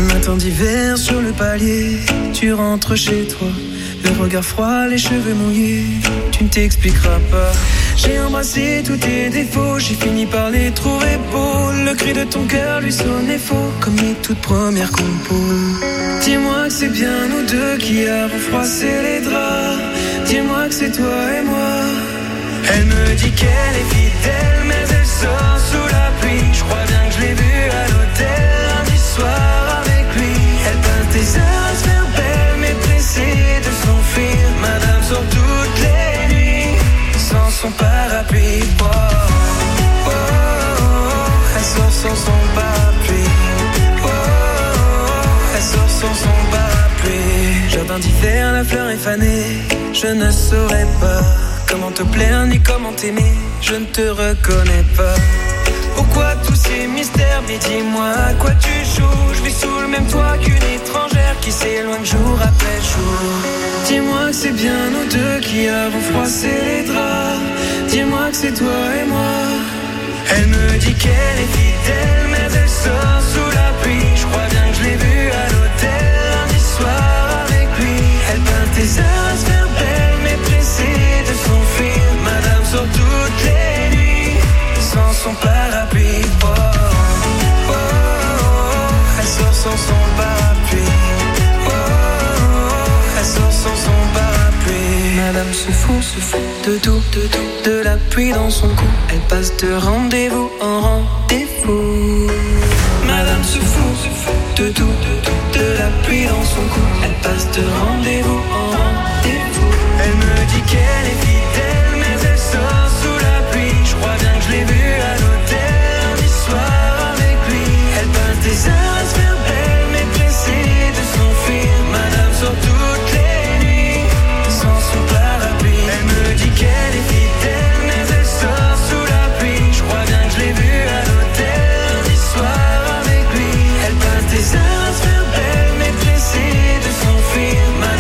Matin d'hiver sur le palier, tu rentres chez toi, le regard froid, les cheveux mouillés, tu ne t'expliqueras pas. J'ai embrassé tous tes défauts, j'ai fini par les trouver beaux. Le cri de ton cœur lui sonnait faux, comme les toutes premières compos. Dis-moi que c'est bien nous deux qui avons froissé les draps. Dis-moi que c'est toi et moi. Elle me dit qu'elle est fidèle, mais elle sort sous la pluie. Je crois bien que je l'ai vue à l'hôtel lundi soir avec lui. Elle peint tes heures à se faire belle, mais pressée de s'enfuir. Madame sort toutes les nuits sans son parapluie. Oh, oh, oh, oh. Elle sort sans son parapluie. Oh, oh, oh. Elle sort sans son parapluie. Jardin d'hiver, la fleur est fanée. Je ne saurais pas comment te plaire ni comment t'aimer. Je ne te reconnais pas. Pourquoi tous ces mystères? Mais dis-moi à quoi tu joues. Je vis sous le même toit qu'une étrangère qui s'éloigne jour après jour. Dis-moi que c'est bien nous deux qui avons froissé les draps. Dis-moi que c'est toi et moi. Elle me dit qu'elle est fidèle, mais elle sort sous la pluie. Je crois bien que je l'ai vue à l'hôtel lundi soir avec lui. Elle peint tes heures à se faire belle, mais pressée de s'enfuir. Madame sort toutes les nuits sans son parapluie. Oh, oh, oh, oh. Elle sort sans son parapluie. Oh, oh, oh. Elle sort sans son parapluie. Madame se fout de tout, de la pluie dans son cou. Elle passe de rendez-vous en rendez-vous. Madame se fout de tout, de la pluie dans son cou. Elle passe de rendez-vous en rendez-vous. Elle me dit qu'elle est fidèle, mais elle sort sous la pluie. Je crois bien que je l'ai vue à l'hôtel lundi soir avec lui. Elle passe des heures à se faire belle, mais pressée de s'enfuir. Madame sort toutes les nuits sans son parapluie. Elle me dit qu'elle est fidèle, mais elle sort sous la pluie. Je crois bien que je l'ai vue à l'hôtel lundi soir avec lui. Elle passe des heures à se faire belle, mais pressée de s'enfuir.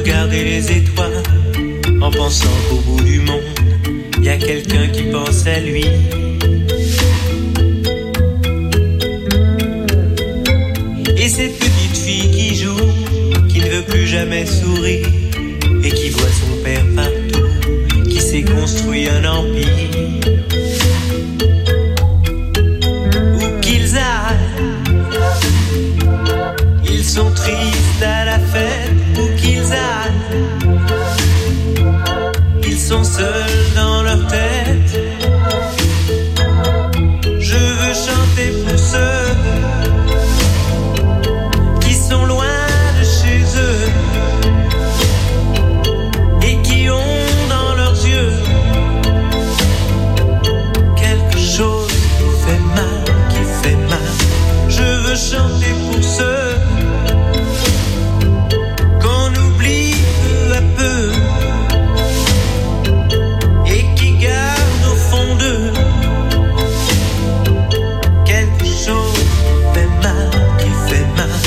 regarder les étoiles en pensant qu'au bout du monde, il y a quelqu'un qui pense à lui. Et cette petite fille qui joue, qui ne veut plus jamais sourire et qui voit son père partout, qui s'est construit un empire. Où qu'ils aillent, ils sont tristes à la fête. Où qu'ils aillent, ils sont seuls dans leur tête. Je veux chanter pour ceux qui sont loin de chez eux et qui ont dans leurs yeux quelque chose qui fait mal, qui fait mal. Je veux chanter pour ceux qu'on oublie peu à peu et qui gardent au fond d'eux quelque chose qui fait mal, qui fait mal.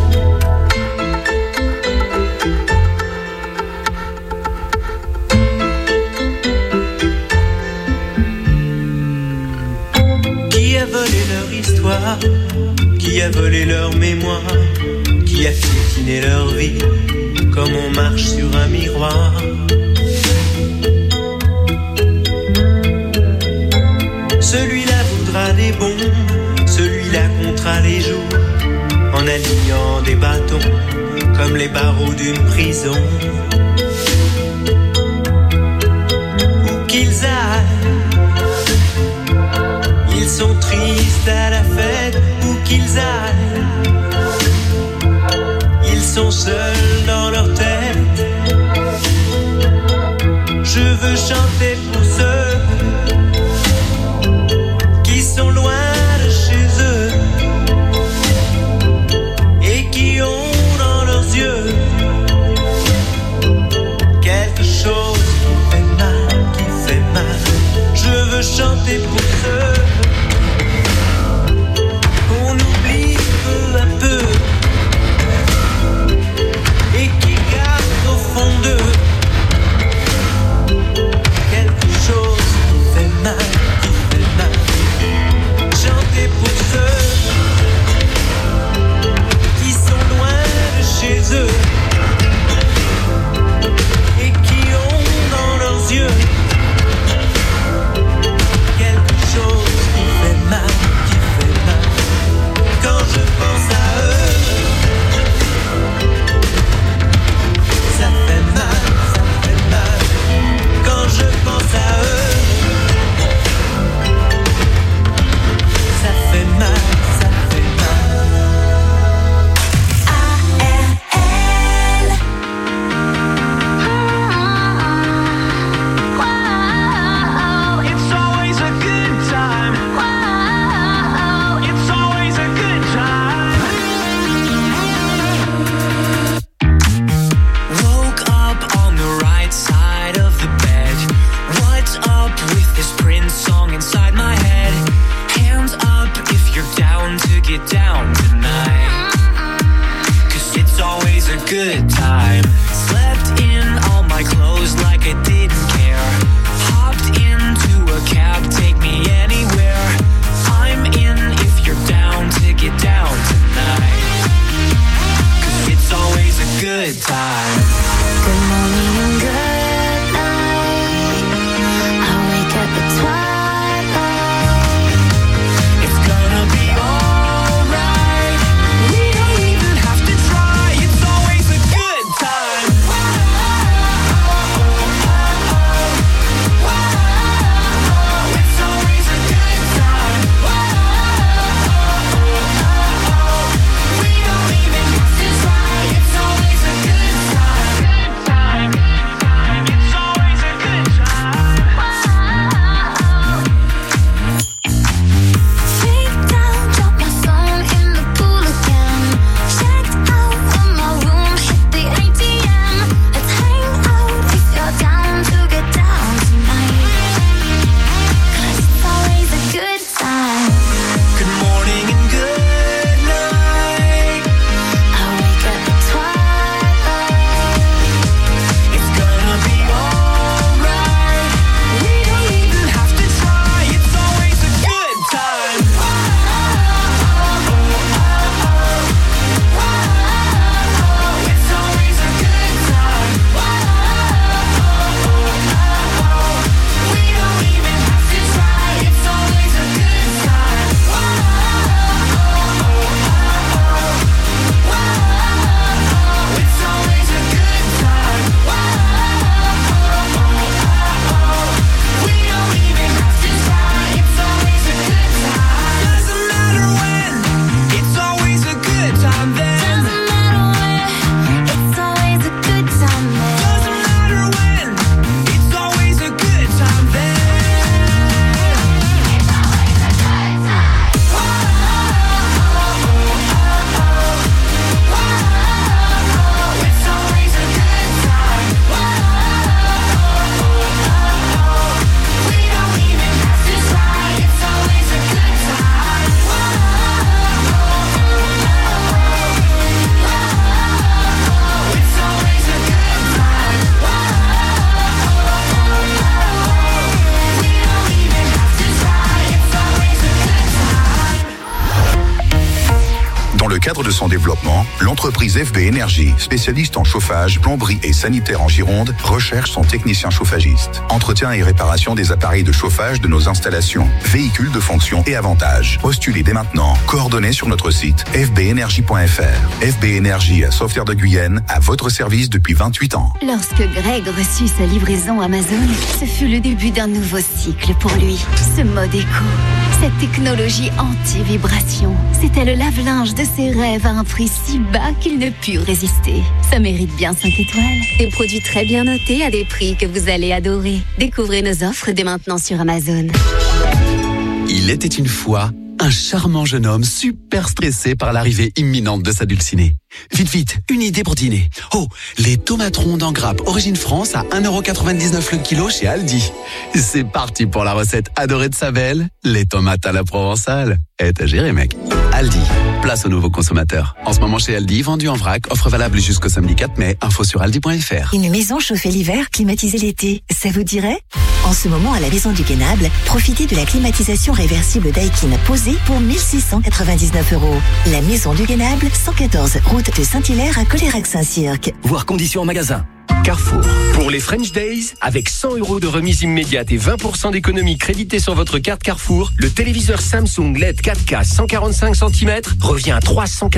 Qui a volé leur histoire, qui a volé leur mémoire, qui a piétiné leur vie comme on marche sur un miroir. Celui-là voudra des bombes, celui-là comptera les jours en alignant des bâtons comme les barreaux d'une prison. Où qu'ils aillent, ils sont tristes à la fête. Où qu'ils aillent, ils sont seuls dans leur tête. Je veux chanter pour ceux qui sont loin de chez eux et qui ont dans leurs yeux quelque chose qui fait mal, qui fait mal. Je veux chanter pour ceux qu'on oublie peu à peu et qui gardent au fond d'eux quelque chose qui fait mal, qui fait mal. Chanter pour ceux qui sont loin de chez eux et qui ont dans leurs yeux quelque chose qui fait mal, qui fait mal. Quand je pense à eux, ça fait mal, ça fait mal. Quand je pense à eux, ça fait mal, ça fait mal. Whoa, it's always a good time. Whoa, it's always a good time. Woke up on the right side of the bed. What's up with this Prince song inside my head? Hands up if you're down to get down tonight. 'Cause it's always a good time. Slept in all my clothes like I didn't care. Hopped into a cab, take me anywhere. I'm in if you're down to get down tonight. 'Cause it's always a good time. Good morning and good night. I wake up at twilight. It's gonna be alright. We don't even have to try. It's always a good time. cadre de son développement, l'entreprise FB Énergie, spécialiste en chauffage, plomberie et sanitaire en Gironde, recherche son technicien chauffagiste. Entretien et réparation des appareils de chauffage de nos installations, véhicules de fonction et avantages. Postulez dès maintenant. Coordonnées sur notre site fbenergie.fr. FB Énergie à Sauveterre de Guyenne, à votre service depuis 28 ans. Lorsque Greg reçut sa livraison Amazon, ce fut le début d'un nouveau cycle pour lui. Ce mode éco, cette technologie anti-vibration, c'était le lave-linge de ses rêves à un prix si bas qu'il ne put résister. Ça mérite bien 5 étoiles. Des produits très bien notés à des prix que vous allez adorer. Découvrez nos offres dès maintenant sur Amazon. Il était une fois un charmant jeune homme super stressé par l'arrivée imminente de sa dulcinée. Vite, vite, une idée pour dîner. Oh, les tomates rondes en grappe Origine France à 1,99€ le kilo chez Aldi. C'est parti pour la recette adorée de sa belle, les tomates à la provençale. À gérer, mec. Aldi, place aux nouveaux consommateurs. En ce moment chez Aldi, vendu en vrac, offre valable jusqu'au samedi 4 mai. Info sur aldi.fr. Une maison chauffée l'hiver, climatisée l'été. Ça vous dirait ? En ce moment, à la Maison du Guénable, profitez de la climatisation réversible Daikin posée pour 1 699€. La Maison du Guénable, 114 route de Saint-Hilaire à Colérac-Saint-Cirque. Voir conditions en magasin. Carrefour. Pour les French Days, avec 100€ de remise immédiate et 20% d'économie créditée sur votre carte Carrefour, le téléviseur Samsung LED 4K 145 cm revient à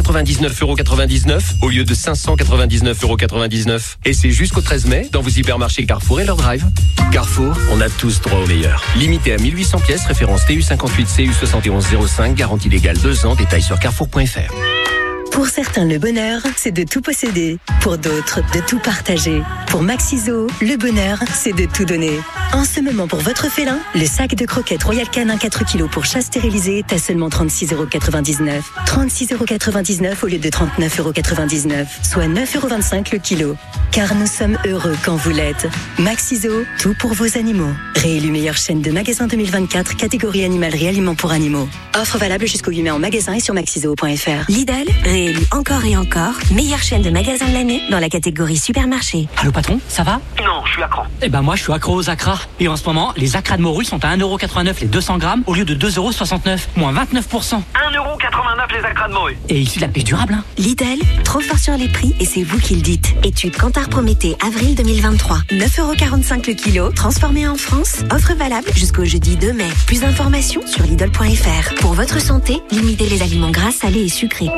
399,99€ au lieu de 599,99€. Et c'est jusqu'au 13 mai dans vos hypermarchés Carrefour et leur drive. Carrefour, on a tous droit au meilleur. Limité à 1800 pièces, référence TU58 CU7105, garantie légale 2 ans, détails sur carrefour.fr. Pour certains, le bonheur, c'est de tout posséder. Pour d'autres, de tout partager. Pour Maxiso, le bonheur, c'est de tout donner. En ce moment, pour votre félin, le sac de croquettes Royal Canin 4 kg pour chat stérilisé est à seulement 36,99€. 36,99€ au lieu de 39,99€, soit 9,25€ le kilo. Car nous sommes heureux quand vous l'êtes. Maxiso, tout pour vos animaux. Réélu meilleure chaîne de magasin 2024, catégorie animalerie aliments pour animaux. Offre valable jusqu'au 8 mai en magasin et sur maxiso.fr. Lidl, réélu encore et encore, meilleure chaîne de magasins de l'année dans la catégorie supermarché. Allô patron, ça va? Non, je suis accro. Eh ben moi je suis accro aux acras. Et en ce moment, les acras de morue sont à 1,89€ les 200 grammes au lieu de 2,69€, moins 29%. 1,89€ les acras de morue. Et issu de la pêche durable, hein. Lidl, trop fort sur les prix et c'est vous qui le dites. Étude Kantar Prométhée, avril 2023. 9,45€ le kilo, transformé en France. Offre valable jusqu'au jeudi 2 mai. Plus d'informations sur Lidl.fr. Pour votre santé, limitez les aliments gras, salés et sucrés.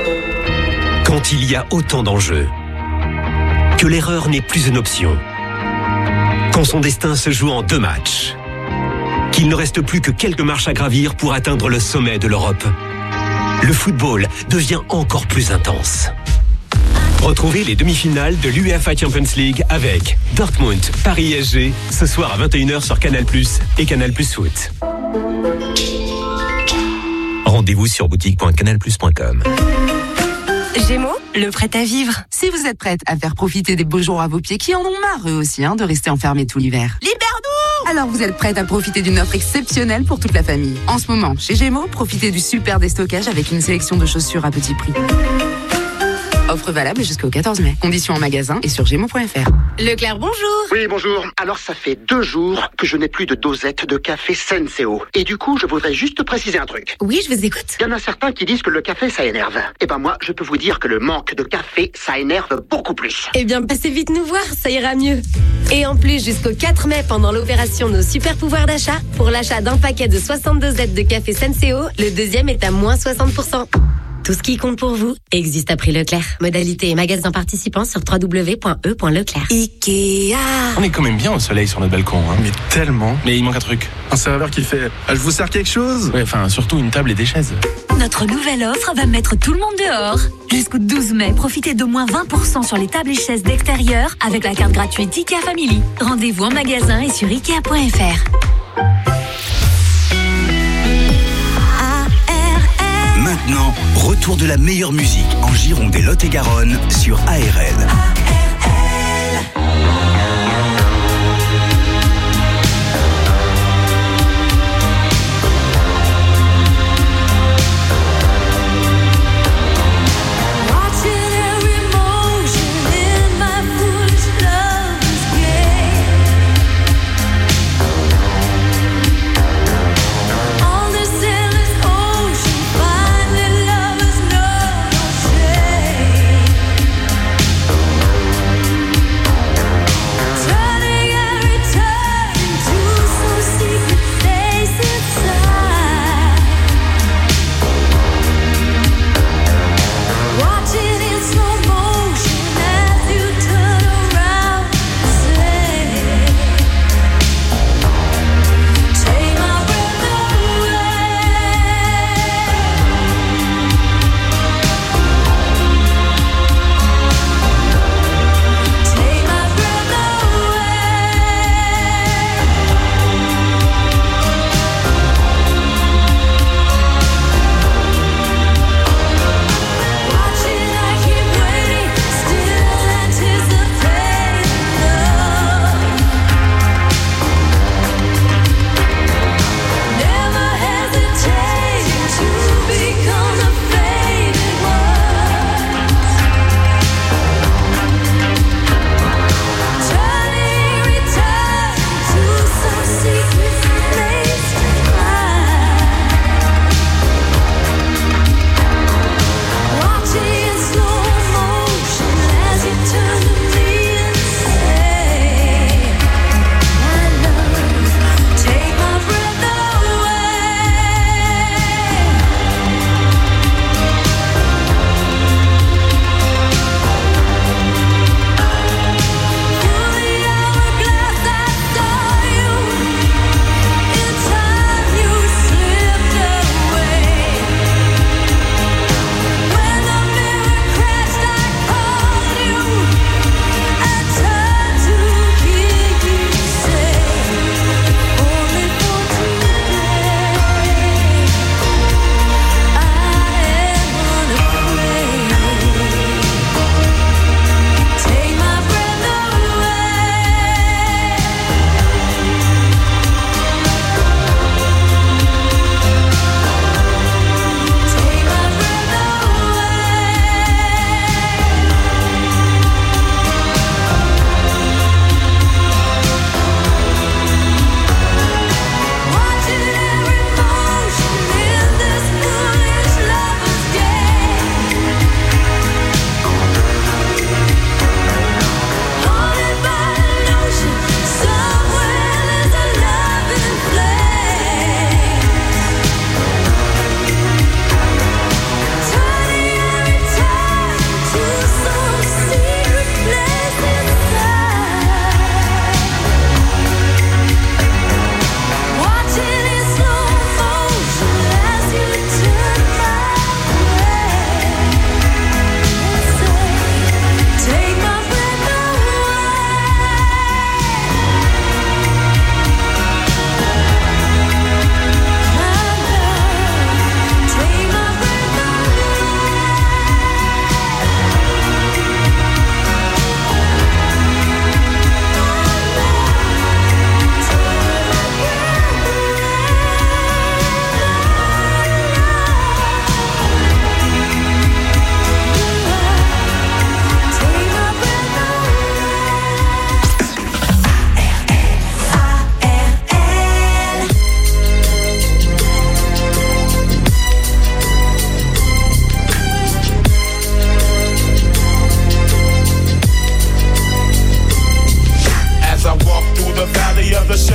Quand il y a autant d'enjeux, que l'erreur n'est plus une option, quand son destin se joue en 2 matchs, qu'il ne reste plus que quelques marches à gravir pour atteindre le sommet de l'Europe, le football devient encore plus intense. Retrouvez les demi-finales de l'UEFA Champions League avec Dortmund, Paris SG, ce soir à 21h sur Canal+ et Canal+ Foot. Rendez-vous sur boutique.canalplus.com. Gémeaux, le prêt à vivre. Si vous êtes prête à faire profiter des beaux jours à vos pieds qui en ont marre eux aussi de rester enfermés tout l'hiver. Libère-nous! Alors vous êtes prête à profiter d'une offre exceptionnelle pour toute la famille. En ce moment, chez Gémeaux, profitez du super déstockage avec une sélection de chaussures à petit prix. Offre valable jusqu'au 14 mai. Conditions en magasin et sur gémeaux.fr. Leclerc, bonjour. Oui, bonjour. Alors, ça fait 2 jours que je n'ai plus de dosette de café Senseo. Et du coup, je voudrais juste préciser un truc. Oui, je vous écoute. Il y en a certains qui disent que le café, ça énerve. Eh ben moi, je peux vous dire que le manque de café, ça énerve beaucoup plus. Eh bien, passez vite nous voir, ça ira mieux. Et en plus, jusqu'au 4 mai, pendant l'opération Nos Super Pouvoirs d'achat, pour l'achat d'un paquet de 60 dosettes de café Senseo, le deuxième est à moins 60%. Tout ce qui compte pour vous existe à prix Leclerc. Modalité et magasin participants sur www.e.leclerc. Ikea. On est quand même bien au soleil sur notre balcon, hein. Mais tellement. Mais il manque un truc. Un serveur qui fait « Je vous sers quelque chose ?» Ouais, enfin, surtout une table et des chaises. Notre nouvelle offre va mettre tout le monde dehors. Jusqu'au 12 mai, profitez de moins 20% sur les tables et chaises d'extérieur avec la carte gratuite Ikea Family. Rendez-vous en magasin et sur Ikea.fr. Maintenant, retour de la meilleure musique en Gironde et Lot-et-Garonne sur ARL. All the sailors' ocean, finally lovers know.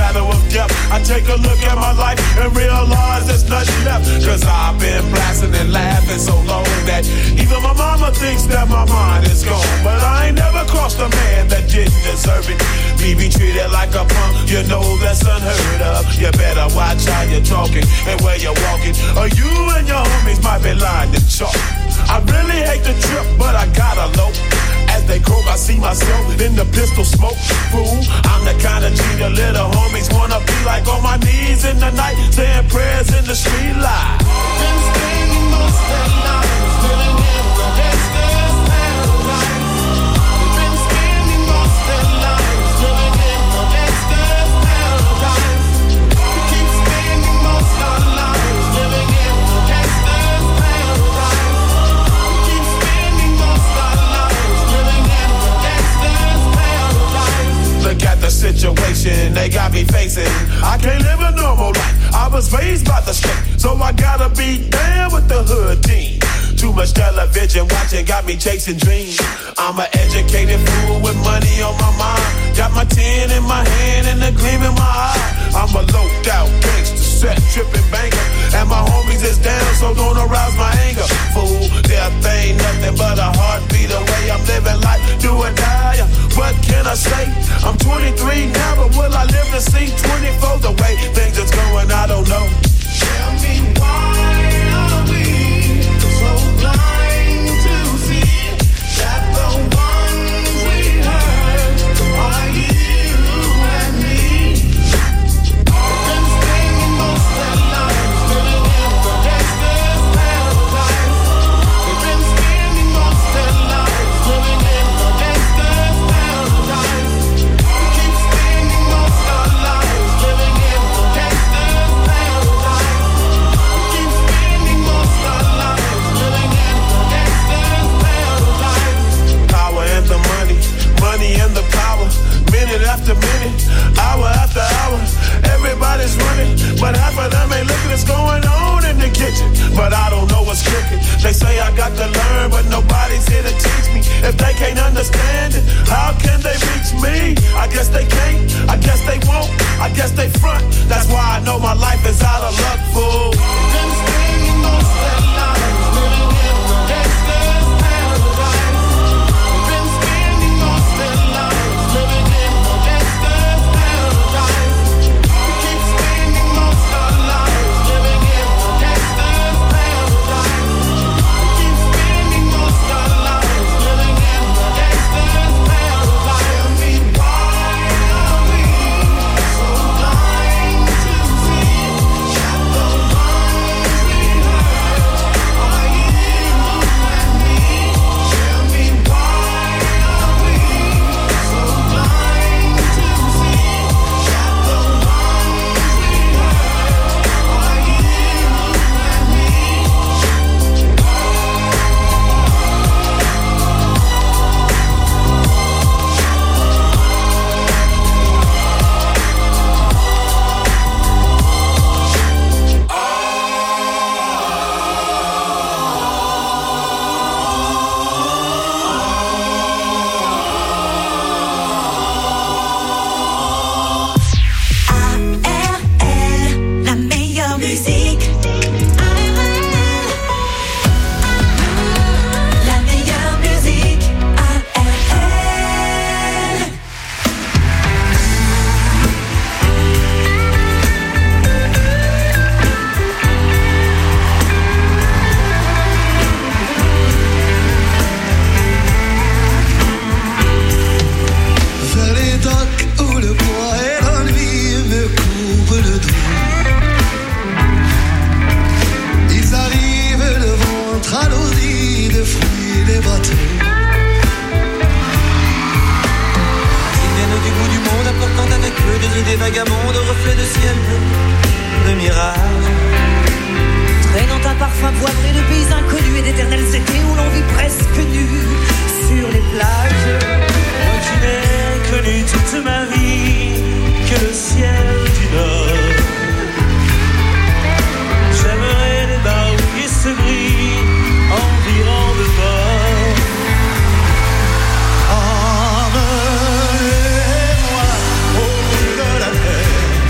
shadow of death, I take a look at my life and realize there's nothing left. Cause I've been blasting and laughing so long that even my mama thinks that my mind is gone. But I ain't never crossed a man that didn't deserve it. Me be treated like a punk, you know that's unheard of. You better watch how you're talking and where you're walking, or you and your homies might be lying to chalk. I really hate the trip, but I gotta low. As they croak, I see myself in the pistol smoke. Fool, I'm the kind of G the little homies wanna be like, on my knees in the night, saying prayers in the street light. Been spending most of their lives living in the gangster's paradise. Been spending most of their lives living in the gangster's paradise. We keep spending most of our lives living in the gangster's paradise. We keep spending most of our lives living in the gangster's paradise. Look at the situation they got me facing. I can't live a normal life. I was raised by the state, so I gotta be down with the hood team. Too much television watching got me chasing dreams. I'm an educated fool with money on my mind. Got my 10 in my hand and a gleam in my eye. I'm a loped out gangster, set tripping banker, and my homies is down, so don't arouse my anger. Fool, death ain't nothing but a heartbeat away. I'm living life, do or die. What can I say? I'm 23 now, but will I live to see 24? The way things is going, I don't know. Tell me why are we so blind to see that the ones we hurt are you and me? We've been spending most of our lives living in the gangster's paradise. We've been spending most of our lives living in the gangster's paradise. We keep spending most of our lives living in the gangster's paradise. We keep spending most of our lives living in the gangster's paradise. Power and the money, money and the power. Minute after minute, hour after hour, everybody's running, but half of them ain't looking what's going on in the kitchen. But I don't know what's cooking. They say I got to learn, but nobody's here to teach me. If they can't understand it, how can they reach me? I guess they can't, I guess they won't, I guess they front. That's why I know my life is out of luck, fool. Been spending most of their lives living in the gangster's paradise. Been spending most of their lives living in the gangster's paradise. We keep spending most of our lives living in the gangster's paradise. We keep spending most of our lives living in the gangster's paradise. Tell me why are we so blind to see that the ones we hurt are you and me? Tell me why are we so blind to see that the ones we hurt are you and me? La meilleure musique. La meilleure musique. Vers les docks où le poids et l'ennui me couvrent le dos. Ils arrivent le ventre alourdi de fruits des bateaux. Ils viennent du bout du monde apportant avec eux des idées vagabondes, de reflets de ciel bleu, de mirages. Traînant un parfum poivré de pays inconnus et d'éternels étés où l'on vit presque nu sur les plages. Moi qui n'ai connu toute ma vie que le ciel du Nord. J'aimerais les barouiller ce gris environ de bord. Emmenez-moi au bout de la terre.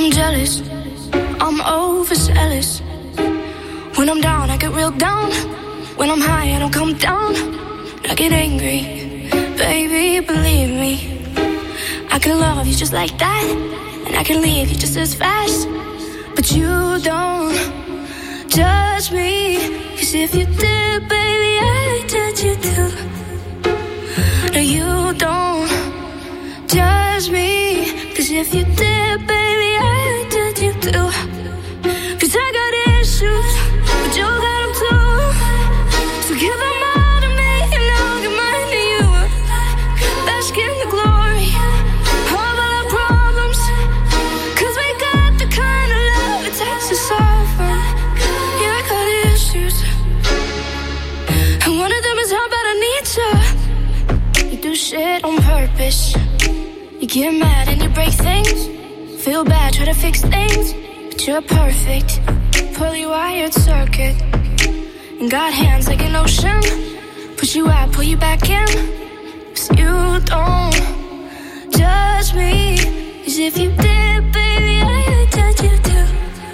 I'm jealous, I'm overzealous. When I'm down, I get real down. When I'm high, I don't come down. I get angry, baby, believe me. I can love you just like that, and I can leave you just as fast. But you don't judge me, 'cause if you did, baby, I'd judge you too. No, you don't judge me, 'cause if you did, baby, I'd judge you too. 'Cause I got issues, but you got them too. So give them all to me and I'll give mine to you. Bask in the glory of all our problems, 'cause we got the kind of love it takes to solve them. Yeah, I got issues, and one of them is how bad I need you. You do shit on purpose. You get mad and you break things. Feel bad, try to fix things, but you're perfect. Poorly wired circuit, and got hands like an ocean. Push you out, pull you back in. 'Cause you don't judge me, 'cause if you did, baby, I'd judge you too.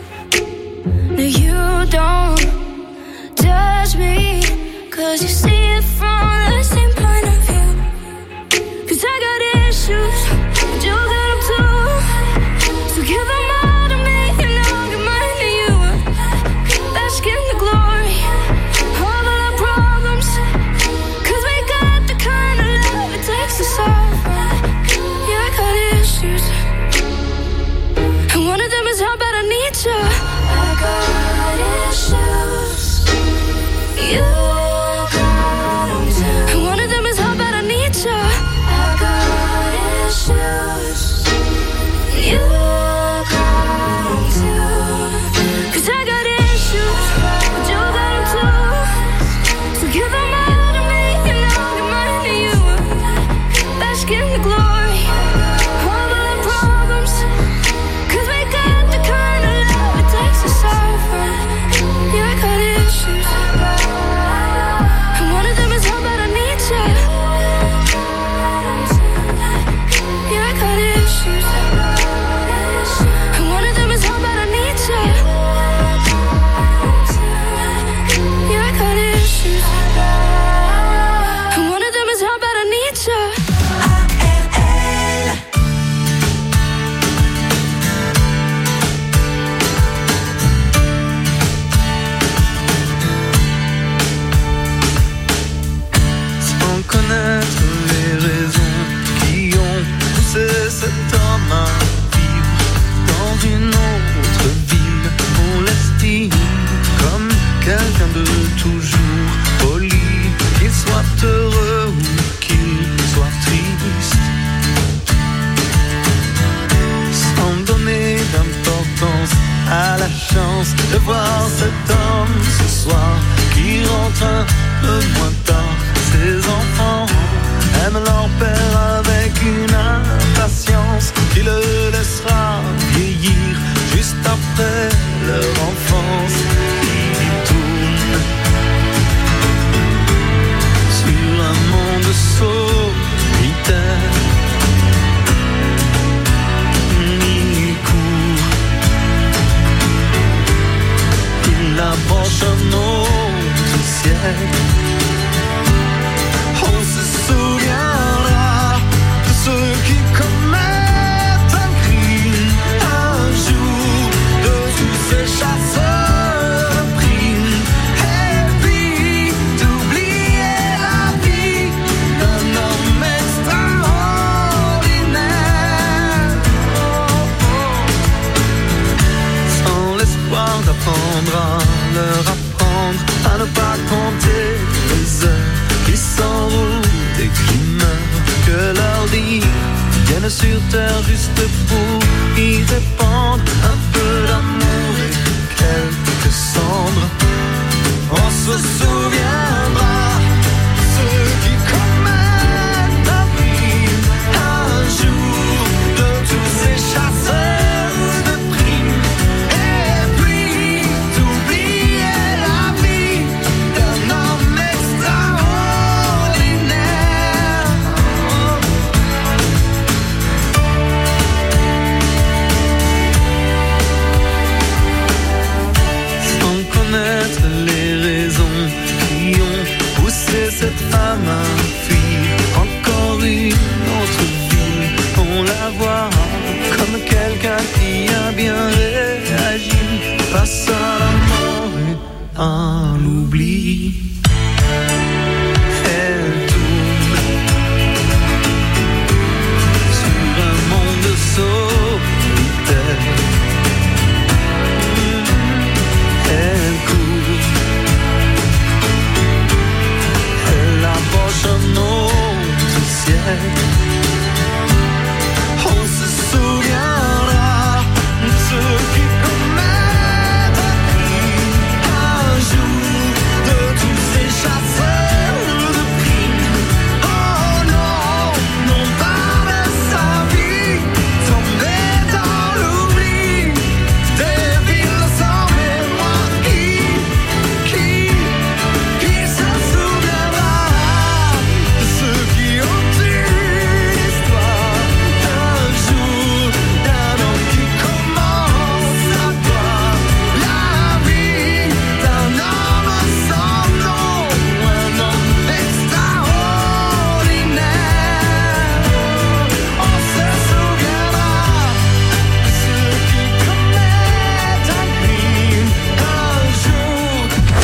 No, you don't judge me, 'cause you see it from the same point of view. 'Cause I got issues, but you got them too. So give them all to me and I'll give mine to you. Bask in the glory of all our problems, 'cause we got the kind of love it takes to solve them. Yeah, I got issues, and one of them is how bad I need you. I got issues, you got them too. And one of them is how bad I need you. I got issues, you got them too. 'Cause I got issues, but you got them too. So give them all to me and I'll give mine to you. Bask in the glory of all our problems, 'cause we got the kind of love it takes to solve them. Yeah, I got issues, and one of them is how bad I need you. Yeah, I got issues, and one of them is how bad I need you. Yeah, I got issues, and one of them is how bad I need you. Sans connaître les raisons qui ont poussé cet homme à vivre dans une autre ville, on l'estime comme quelqu'un de toujours poli, qu'il soit heureux ou qu'il soit triste, sans donner d'importance à la chance de voir cet homme ce soir qui rentre un peu moins tard. Ses enfants aiment leur père avec une impatience qui le laissera vieillir juste après leur enfance. Il tourne sur un monde solitaire. Il court, il approche un autre siècle. On se souviendra de ceux qui commettent un crime un jour, de tous ces chasseurs de primes, et puis d'oublier la vie d'un homme extraordinaire. Sans l'espoir d'apprendre à leur apprendre à ne pas compter les heures qui s'enroulent des climeurs, que leur vie vienne sur terre juste pour y répandre un peu d'amour et quelques cendres. On se souviendra de ceux qui commettent un crime un jour, de tous ces chasseurs de primes, et puis d'oublier la vie d'un homme extraordinaire. comme quelqu'un qui a bien réagi face à la mort et à l'oubli. Elle tourne sur un monde solitaire. Elle court, elle approche un autre ciel. On se souviendra de ceux qui commettent un crime un jour, de tous ces chasseurs de primes. Oh non, non pas de sa vie, tombée dans l'oubli, des villes sans mémoire. Qui se souviendra de ceux qui ont tué l'histoire d'un jour, d'un homme qui commence à voir la vie d'un homme sans nom, un homme extraordinaire. On se souviendra de ceux qui commettent un crime un jour.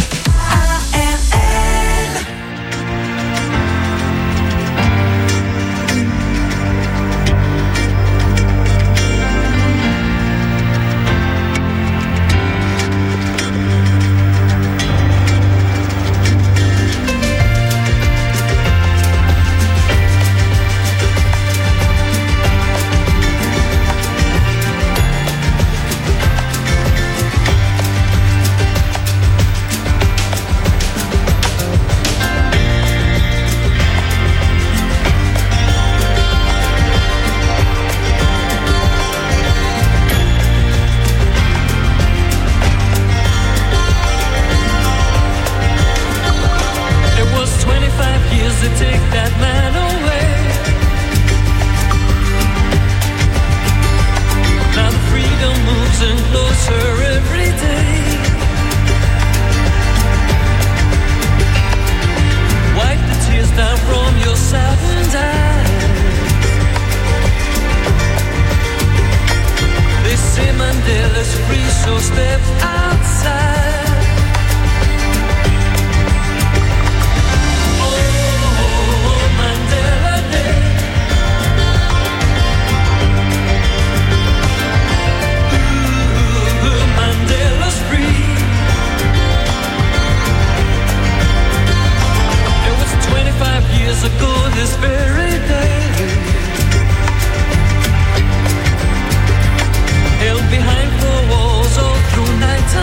It was 25 years to take that man away. Now the freedom moves in closer every day. Wipe the tears down from your saddened eyes. They say Mandela's free, so step outside. Mandela Day. Ooh, Mandela's free. It was 25 years ago this very day. Held behind four walls all through night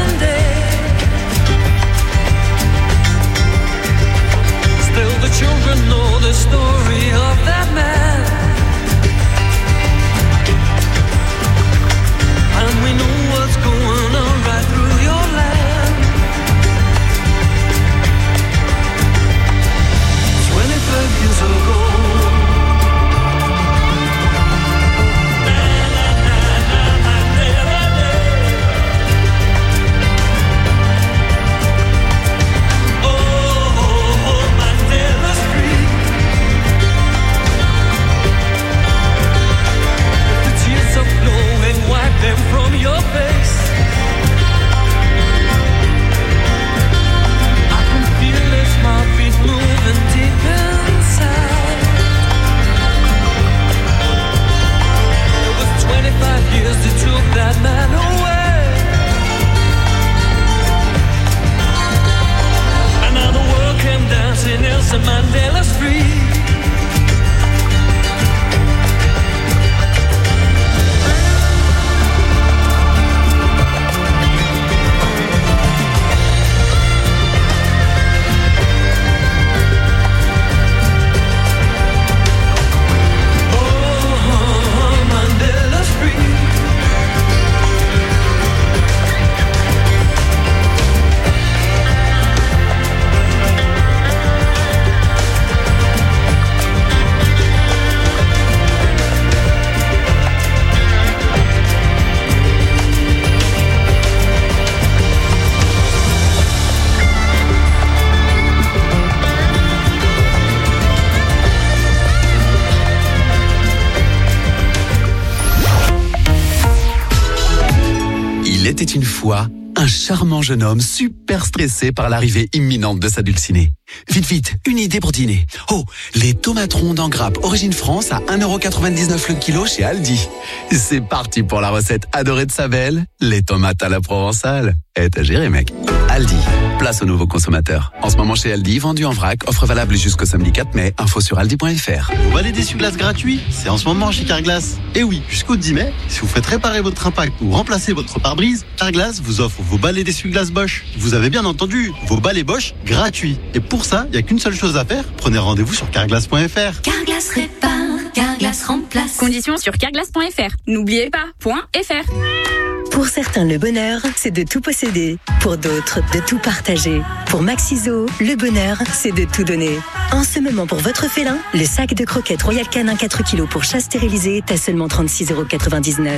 était une fois un charmant jeune homme super stressé par l'arrivée imminente de sa dulcinée. Vite, vite, une idée pour dîner. Oh, les tomates rondes en grappe origine France à 1,99€ le kilo chez Aldi. C'est parti pour la recette adorée de sa belle, les tomates à la provençale. T'as géré, mec. Aldi, place aux nouveaux consommateurs. En ce moment chez Aldi, vendu en vrac, offre valable jusqu'au samedi 4 mai, info sur aldi.fr. Vous valez des essuie-glaces gratuits? C'est en ce moment chez Carglass. Et oui, jusqu'au 10 mai, si vous faites réparer votre impact ou remplacer votre pare-brise, Carglass vous offre vos balais d'essuie-glaces Bosch. Vous avez bien entendu, vos balais Bosch gratuits. Et pour ça, il n'y a qu'une seule chose à faire. Prenez rendez-vous sur carglass.fr. Carglass répare, Carglass remplace. Conditions sur carglass.fr. N'oubliez pas, .fr. Pour certains, le bonheur, c'est de tout posséder. Pour d'autres, de tout partager. Pour Maxiso, le bonheur, c'est de tout donner. En ce moment, pour votre félin, le sac de croquettes Royal Canin 4 kg pour chat stérilisé est à seulement 36,99€.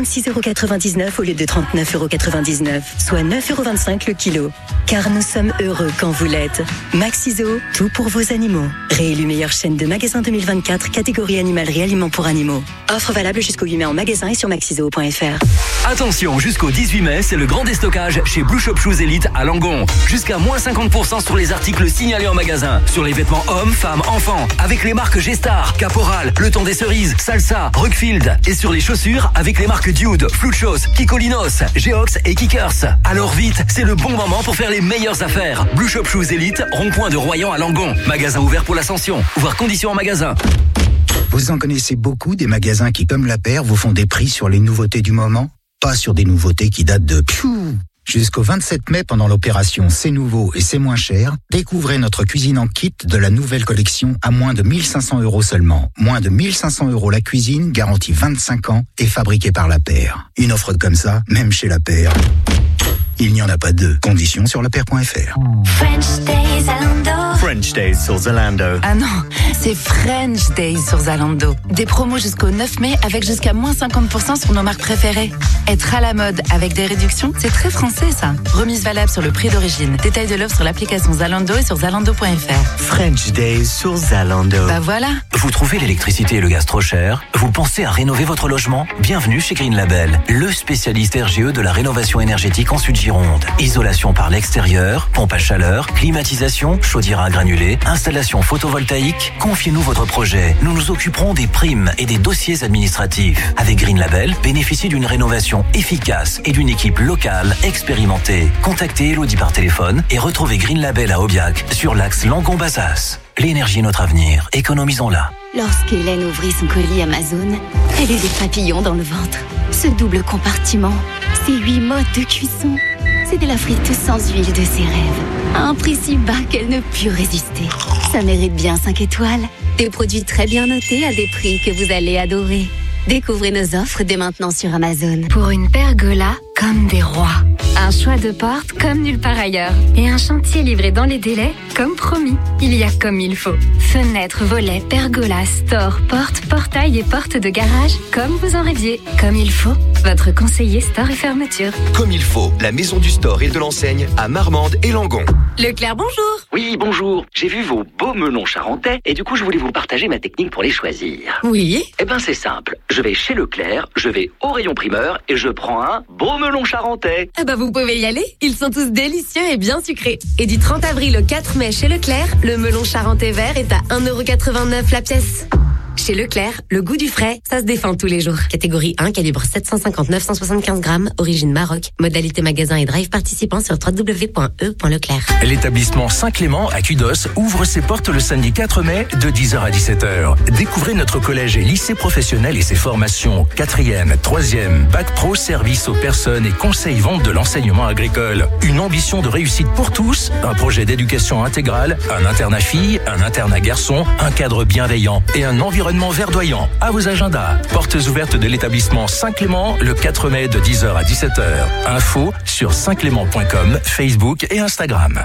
36,99€ au lieu de 39,99€, soit 9,25€ le kilo. Car nous sommes heureux quand vous l'êtes. Maxiso, tout pour vos animaux. Réélu meilleure chaîne de magasins 2024, catégorie animalerie aliments pour animaux. Offre valable jusqu'au 8 mai en magasin et sur maxiso.fr. Attention, jusqu'au 18 mai, c'est le grand déstockage chez Blue Shop Shoes Elite à Langon. Jusqu'à moins 50% sur les articles signalés en magasin. Sur les vêtements hommes, femmes, enfants. Avec les marques G-Star, Caporal, Le Temps des Cerises, Salsa, Rockfield. Et sur les chaussures, avec les marques Dude, Fluchos, Kikolinos, Geox et Kickers. Alors vite, c'est le bon moment pour faire les meilleures affaires. Blue Shop Shoes Elite, rond-point de Royan à Langon. Magasin ouvert pour l'Ascension. Voir conditions en magasin. Vous en connaissez beaucoup des magasins qui, comme La Paire, vous font des prix sur les nouveautés du moment? Pas sur des nouveautés qui datent de Jusqu'au 27 mai, pendant l'opération C'est nouveau et c'est moins cher, découvrez notre cuisine en kit de la nouvelle collection à moins de 1 500€ seulement. Moins de 1 500€ la cuisine, garantie 25 ans et fabriquée par La Paire. Une offre comme ça, même chez La Paire, il n'y en a pas deux. Conditions sur lapaire.fr. French Days Zalando. French Days sur Zalando. Ah non, c'est French Days sur Zalando. Des promos jusqu'au 9 mai avec jusqu'à moins 50% sur nos marques préférées. Être à la mode avec des réductions, c'est très français ça. Remise valable sur le prix d'origine. Détail de l'offre sur l'application Zalando et sur zalando.fr. French Days sur Zalando. Bah voilà. Vous trouvez l'électricité et le gaz trop cher? Vous pensez à rénover votre logement? Bienvenue chez Green Label, le spécialiste RGE de la rénovation énergétique en Sud-Gironde. Isolation par l'extérieur, pompe à chaleur, climatisation, chaudière à granulés, installation photovoltaïque. Confiez-nous votre projet. Nous nous occuperons des primes et des dossiers administratifs. Avec Green Label, bénéficiez d'une rénovation efficace et d'une équipe locale expérimentée. Contactez Elodie par téléphone et retrouvez Green Label à Aubiac sur l'axe Langon-Bazas. L'énergie est notre avenir. Économisons-la. Lorsqu'Hélène ouvrit son colis Amazon, elle eut des papillons dans le ventre. Ce double compartiment, ces 8 modes de cuisson, c'était la friteuse sans huile de ses rêves. À un prix si bas qu'elle ne put résister. Ça mérite bien 5 étoiles. Des produits très bien notés à des prix que vous allez adorer. Découvrez nos offres dès maintenant sur Amazon. Pour une pergola comme des rois. Un choix de porte comme nulle part ailleurs. Et un chantier livré dans les délais comme promis. Il y a comme il faut. Fenêtres, volets, pergolas, store, portes, portails et portes de garage comme vous en rêviez. Comme il faut. Votre conseiller store et fermeture. Comme il faut, la maison du store et de l'enseigne à Marmande et Langon. Leclerc, bonjour. Oui, bonjour. J'ai vu vos beaux melons charentais et du coup, je voulais vous partager ma technique pour les choisir. Oui. Eh ben, c'est simple. Je vais chez Leclerc, je vais au rayon primeur et je prends un beau melon charentais. Ah bah vous pouvez y aller, ils sont tous délicieux et bien sucrés. Et du 30 avril au 4 mai chez Leclerc, le melon charentais vert est à 1,89€ la pièce. Chez Leclerc, le goût du frais, ça se défend tous les jours. Catégorie 1, calibre 759-175 grammes, origine Maroc. Modalité magasin et drive participant sur www.e.leclerc. L'établissement Saint-Clément à Cudos ouvre ses portes le samedi 4 mai de 10h à 17h. Découvrez notre collège et lycée professionnel et ses formations 4e, 3e, bac pro, service aux personnes et conseil vente de l'enseignement agricole. Une ambition de réussite pour tous, un projet d'éducation intégrale, un internat filles, un internat garçons, un cadre bienveillant et un environnement verdoyant. À vos agendas. Portes ouvertes de l'établissement Saint-Clément le 4 mai de 10h à 17h. Info sur saintclément.com, Facebook et Instagram.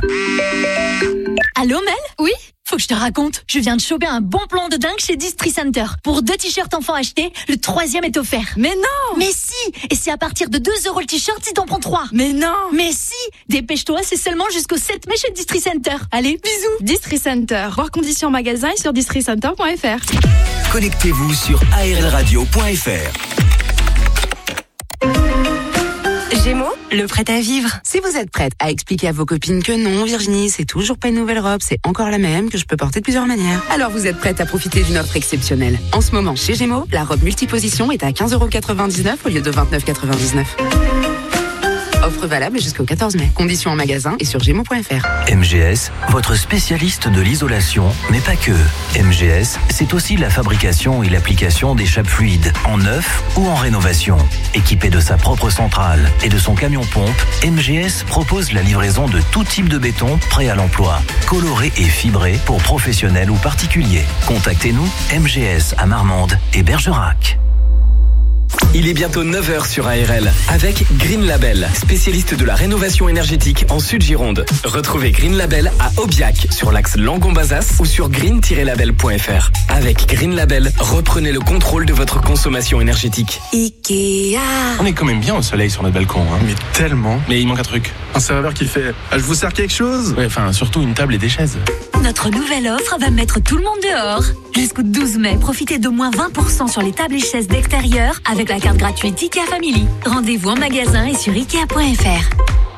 Allô Mel? Oui? Faut que je te raconte, je viens de choper un bon plan de dingue chez Distri Center. Pour 2 t-shirts enfants achetés, le 3e est offert. Mais non! Mais si! Et c'est à partir de 2€ le t-shirt si t'en prends 3. Mais non! Mais si! Dépêche-toi, c'est seulement jusqu'au 7 mai chez Distri Center. Allez, bisous! Distri Center. Voir conditions en magasin et sur districenter.fr. Connectez-vous sur arlradio.fr. Gémeaux, le prêt à vivre. Si vous êtes prête à expliquer à vos copines que non, Virginie, c'est toujours pas une nouvelle robe, c'est encore la même, que je peux porter de plusieurs manières, alors vous êtes prête à profiter d'une offre exceptionnelle. En ce moment, chez Gémeaux, la robe multiposition est à 15,99€ au lieu de 29,99€. Offre valable jusqu'au 14 mai. Conditions en magasin et sur gémeaux.fr. MGS, votre spécialiste de l'isolation, mais pas que. MGS, c'est aussi la fabrication et l'application d'échappes fluides, en neuf ou en rénovation. Équipé de sa propre centrale et de son camion-pompe, MGS propose la livraison de tout type de béton prêt à l'emploi, coloré et fibré pour professionnels ou particuliers. Contactez-nous, MGS à Marmande et Bergerac. Il est bientôt 9h sur ARL avec Green Label, spécialiste de la rénovation énergétique en Sud-Gironde. Retrouvez Green Label à Aubiac sur l'axe Langon-Bazas ou sur green-label.fr. Avec Green Label, reprenez le contrôle de votre consommation énergétique. Ikea. On est quand même bien au soleil sur notre balcon, hein. Mais tellement. Mais il manque un truc. Un serveur qui fait « Je vous sers quelque chose ?» Ouais, enfin, surtout une table et des chaises. Notre nouvelle offre va mettre tout le monde dehors. Jusqu'au 12 mai, profitez de moins 20% sur les tables et chaises d'extérieur avec la carte gratuite IKEA Family. Rendez-vous en magasin et sur Ikea.fr.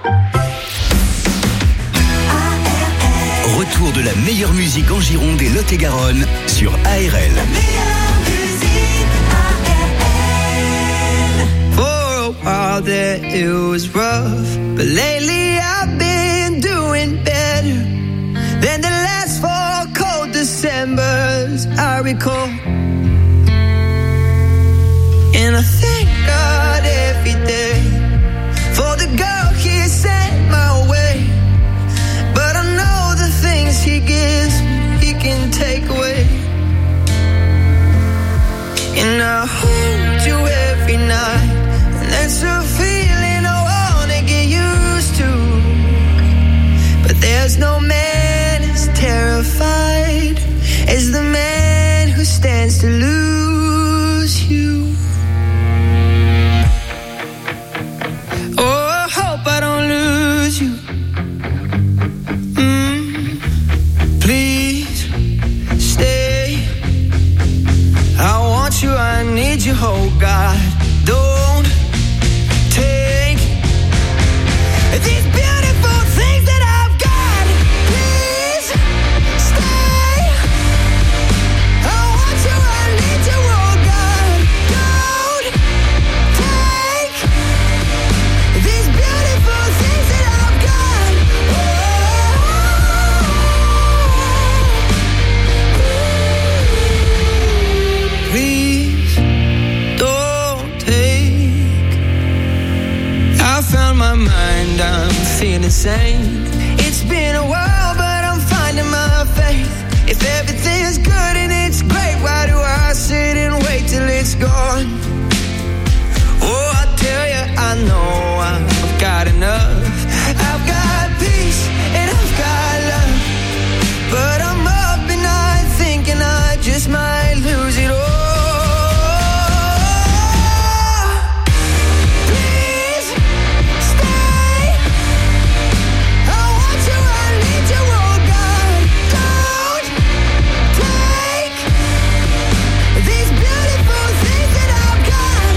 Retour de la meilleure musique en Gironde et Lot-et-Garonne sur ARL. For a while there it was rough, but lately I've been doing better than the last 4 cold Decembers I recall. And I thank God every day for the girl He sent my way. But I know the things He gives He can take away. And I hold you every night, and that's a feeling I wanna get used to. But there's no man as terrified as the man who stands to lose you. Oh, I hope I don't lose you. Please stay. I want you, I need you, oh God. Don't take these beautiful things that I've got. Please stay. I want you, I need you, oh God. Don't take these beautiful things that I've got. Please don't take. I found my mind, I'm feeling sane. It's been a while, but I'm finding my faith. If everything's good and it's great, why do I sit and wait till it's gone? Oh, I tell you, I know I've got enough. I've got peace and I've got love, but I'm up and night thinking I just might lose it all. Please stay. I want you, I need you, oh God. Don't take these beautiful things that I've got.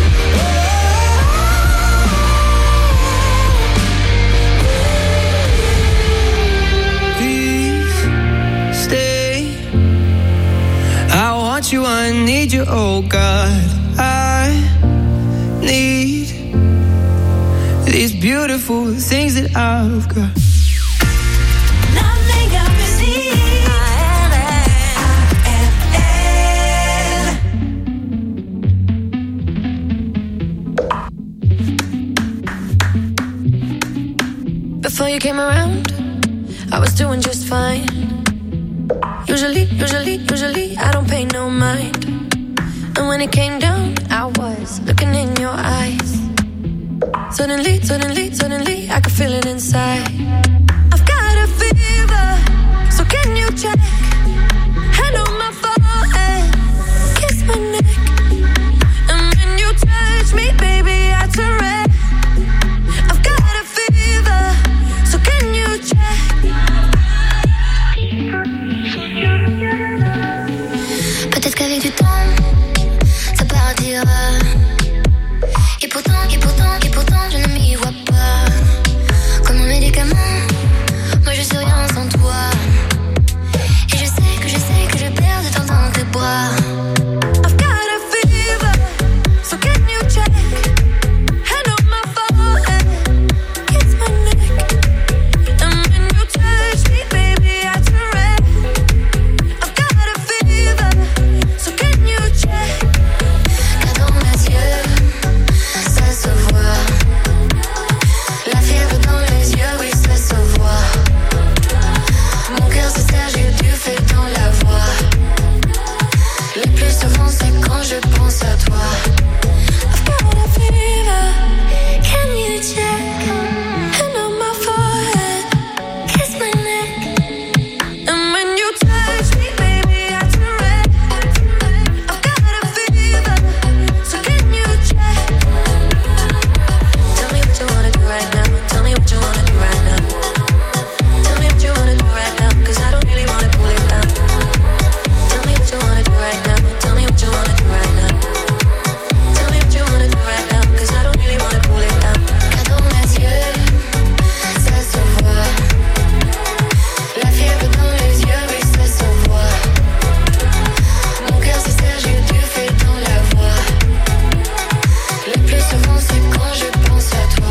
Please stay. I want you, I need you, oh God. I need these beautiful things that I've got. Before you came around, I was doing just fine. Usually, I don't pay no mind. And when it came down, I was looking in your eyes. Suddenly, I could feel it inside. I've got a fever, so can you check? Hand on my forehead, kiss my neck. And when you touch me, baby, I turn red. I've got a fever, so can you check? Peut-être qu'avec du temps, ça partira. Et pourtant, je ne m'y vois c'est quand je pense à toi.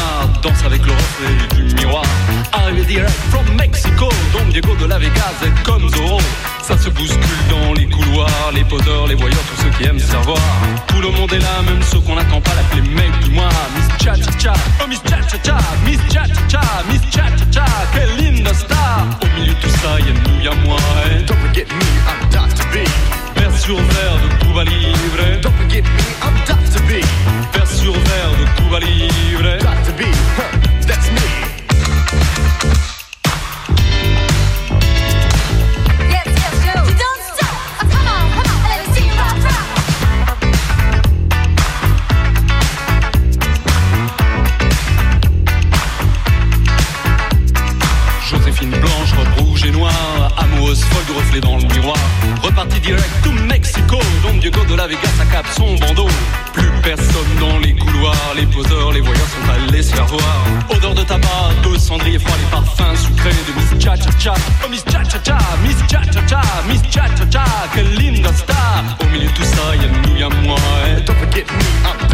noir danse avec le reflet du miroir. Arrivé direct from Mexico, Don Diego de la Vegas est comme Zorro. Ça se bouscule dans les couloirs, les poseurs, les voyeurs, tous ceux qui aiment se faire voir. Tout le monde est là, même ceux qu'on n'attend pas, l'appeler mec du mois. Miss Cha-Cha-Cha, oh Miss Cha-Cha-Cha, Miss Cha-Cha-Cha, Miss Cha-Cha-Cha, quelle linda star. Au milieu de tout ça, y'a nous, y'a moi. Don't forget me, I'm Dr. B. Vers sur verre de Cuba Libre. Don't forget me, I'm Dr. B. Vers sur verre de Cuba Libre. Dr. B, that's me. Blanche, robe rouge et noire, amoureuse folle du reflet dans le miroir. Reparti direct to Mexico, Don Diego de la Vegas à cap son bandeau. Plus personne dans les couloirs, les poseurs, les voyeurs sont allés se faire voir. Odeur de tabac, de cendrier froid, les parfums sucrés de Miss Cha-Cha-Cha. Oh Miss Cha-Cha-Cha, Miss Cha-Cha-Cha, Miss Cha-Cha-Cha, quelle linda star. Au milieu de tout ça, y'a nous, y'a moi. Don't forget me, I'm